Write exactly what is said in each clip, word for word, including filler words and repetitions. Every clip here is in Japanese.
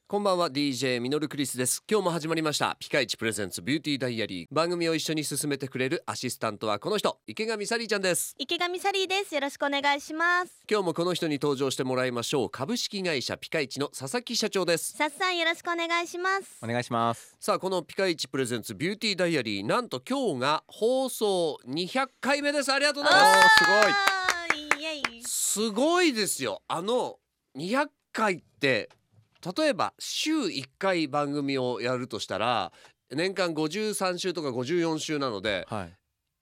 こんばんは ディージェー ミノルクリスです。今日も始まりましたピカイチプレゼンツビューティーダイアリー。番組を一緒に進めてくれるアシスタントはこの人、池上サリーちゃんです。 池上サリーです。よろしくお願いします。 今日もこの人に登場してもらいましょう。株式会社ピカイチの佐々木社長です。 さっさんよろしくお願いします。 お願いします。 さあ、このピカイチプレゼンツビューティーダイアリー、なんと今日が放送にひゃっかいめです。ありがとうございます。 すごい。イエイ。 すごいですよ。あのにひゃっかいって例えば週いっかい番組をやるとしたら年間ごじゅうさんしゅうとかごじゅうよんしゅうなので、 はい、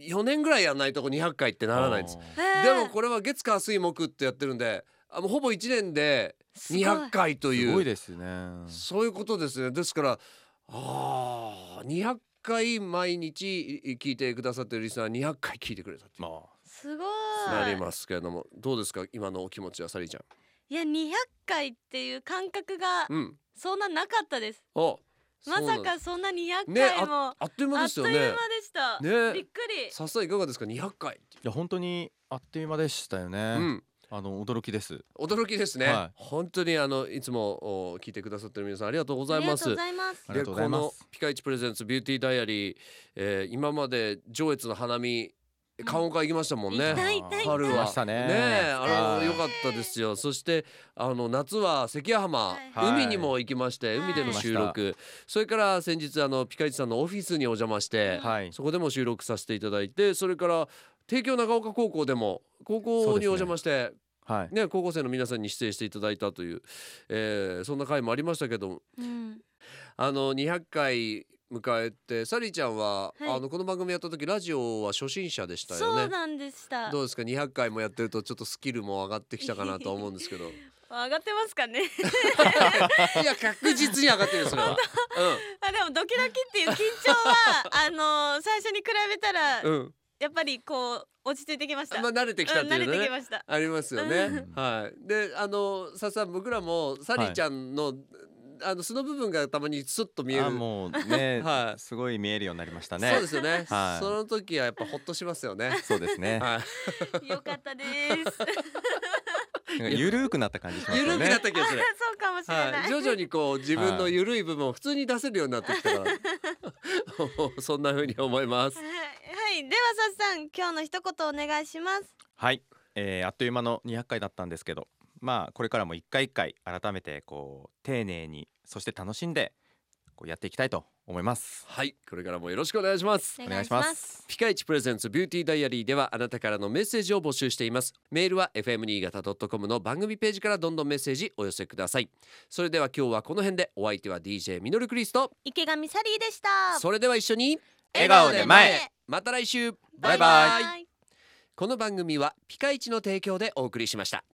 よねんぐらいやらないとにひゃっかいってならないんです。でもこれは月火水木ってやってるんで、あのほぼいちねんでにひゃっかいという、 すごいですね。 そういうことですね。ですからあにひゃっかい毎日聞いてくださっているリスナーにひゃっかい聞いてくれたって、まあ、 すごいなりますけれども、どうですか今のお気持ちはサリーちゃん。 いやにひゃっかいっていう感覚がそんななかったです、 うん、 まさかそんなにひゃっかいも、 ね、あ, あっという間ですよね。 あっという間でした、ね、びっくり。 さっさんいかがですかにひゃっかい。いや本当にあっという間でしたよね、うん、あの驚きです驚きですね、はい、本当にあのいつも聞いてくださってる皆さんありがとうございます。 ありがとうございます。 でこのピカイチプレゼンツビューティーダイアリー、えー、今まで上越の花見観光行きましたもんね、うん、春はねえ、あの良かったですよ。そしてあの夏は関谷浜、はい、海にも行きまして、はい、海での収録、それから先日あのピカイチさんのオフィスにお邪魔して、はい、そこでも収録させていただいて、それから帝京長岡高校でも高校にお邪魔して、はいね、高校生の皆さんに出演していただいたという、えー、そんな回もありましたけど、うん、あのにひゃっかい迎えて、サリーちゃんは、はい、あのこの番組やった時ラジオは初心者でしたよね。 そうなんでした。 どうですかにひゃっかいもやってるとちょっとスキルも上がってきたかなと思うんですけど上がってますかねいや確実に上がってるよそれは、うん、 あでもドキドキっていう緊張はあのー、最初に比べたら、うん、やっぱりこう落ち着いてきました。 まあ、慣れてきたっていうのね、うん、ありますよね、 うん、 はい。であのささ僕らもサリーちゃんの、はい、あの素の部分がたまにスッと見える。 あもうね、はい、すごい見えるようになりましたね。 そうですよね、 はい、 その時はやっぱホッとしますよねそうですね、 はい、よかったですゆるくなった感じしますよね。 ゆるくなった気がするそうかもしれない、 はい、徐々にこう自分のゆるい部分を普通に出せるようになってきたから、はい、そんな風に思います。はい、 はい、ではさっさん今日の一言お願いします。 はい、えー、あっという間のにひゃっかいだったんですけど、まあこれからも一回一回改めてこう丁寧にそして楽しんでこうやっていきたいと思います。 はい、これからもよろしくお願いします。 お願いします。 ピカイチプレゼンツビューティーダイアリーではあなたからのメッセージを募集しています。メールは エフエム 新潟 ドットコム の番組ページからどんどんメッセージお寄せください。それでは今日はこの辺で、お相手は ディージェー ミノルクリスト、 池上サリーでした。 それでは一緒に笑顔で前へ。 また来週、 バイバイ。 この番組はピカイチの提供でお送りしました。